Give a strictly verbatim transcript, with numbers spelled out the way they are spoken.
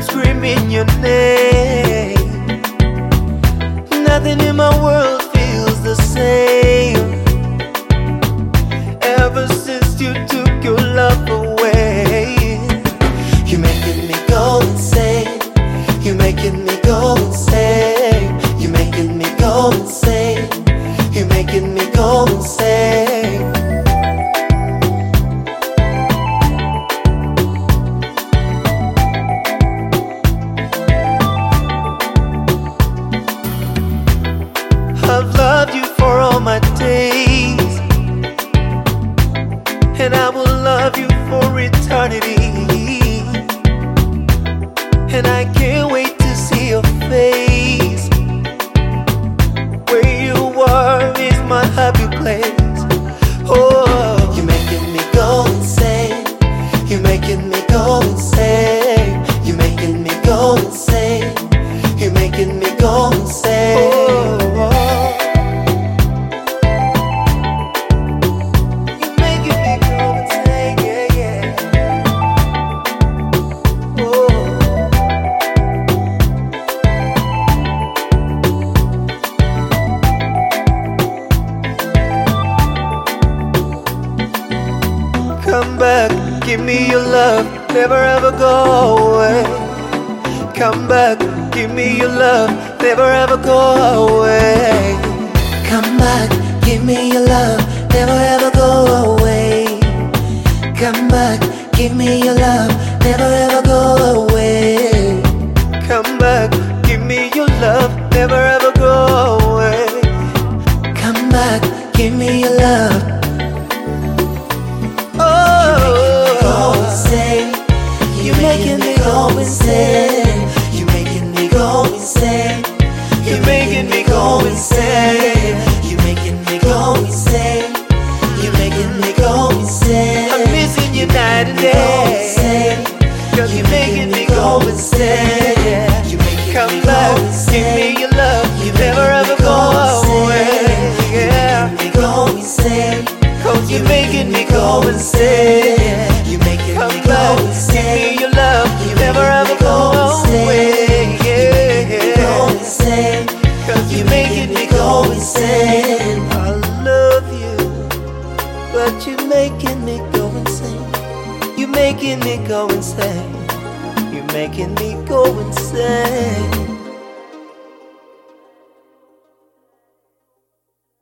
I'm screaming your name. Nothing in my world feels the same. Ever since you took your love away, you're making me go insane. You're making me go insane. You're making me go insane. You're making me go insane. I've loved you for all my days, and I will love you for eternity. And I can't wait to see your face. Where you are is my happy place. Oh, you're making me go insane. You're making me go insane. You're making me go insane. You're making me go insane. Oh. Come back, give me your love, never ever go away. Come back, give me your love, never ever go away. Come back, give me your love, never ever go away. Come back, give me your love, never ever go away. Come back, give me your love, never ever go away. Come back, give me your love. You're making me go insane. You're making me go insane. You're making me go insane. You're making me go insane. You're making me go insane. I'm missing you night and day. Cause you're making me go insane. Come back, give me your love, you never ever go away. Yeah, you're making me go insane. Cause you're making me go insane. You're making Come me go back, insane. give me your love, you never ever go away. Yeah, cause you're making me go insane. I love you, but you're making me go insane. You're making me go insane. You're making me go insane.